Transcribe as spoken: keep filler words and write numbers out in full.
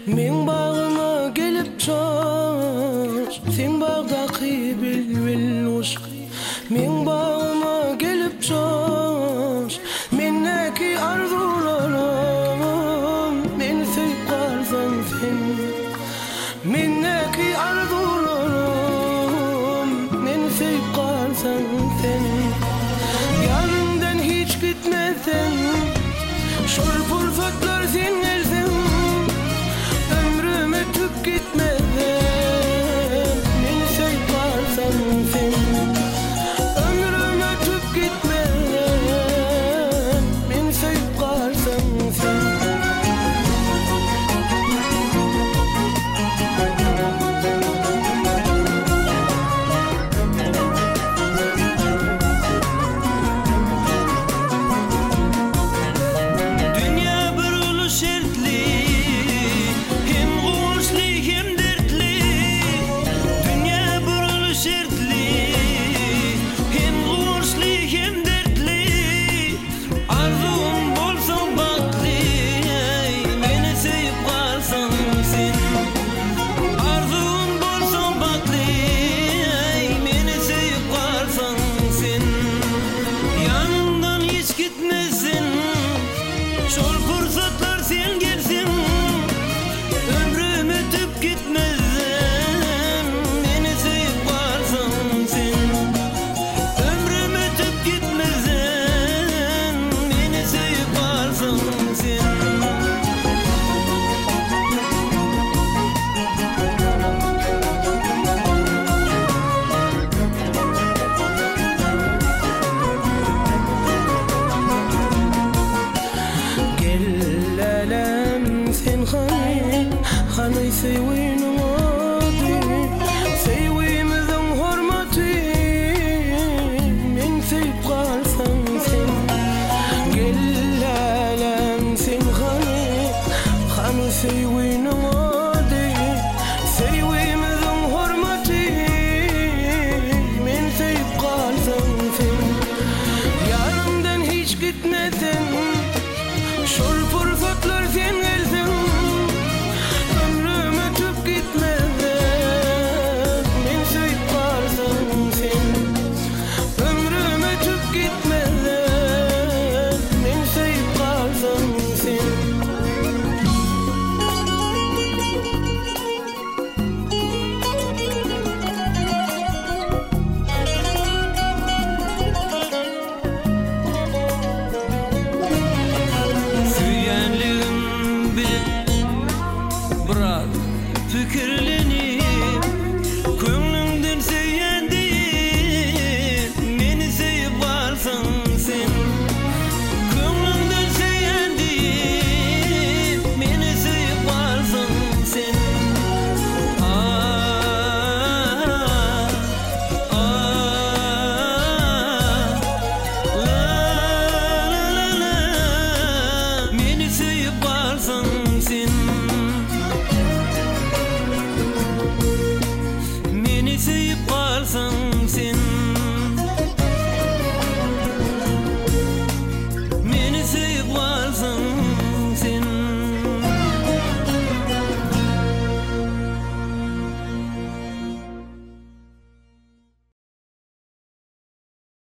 Men bağıma gelip çar, sen bağdaki bilbil uşk. Men bağıma gelip çar, menneki arzularım, men sevip kalsan sen. Menneki arzularım, men sevip kalsan sen. Yanımdan hiç gitmesen, şol fırsatlar sen gelsen, ömrüm ötüp gitmeden, beni sevip kalsan sen. Ömrüm ötüp gitmeden, beni sevip kalsan sen. Hani sevin vadi, sevim zın hürmeti, men sevip kalsan sen. Gellalem sen hani, hani sevin vadi, sevim zın hürmeti, men sevip kalsan sen. Yanımdan hiç gitmesen, şol fırsatlar sen gelsen. Fikir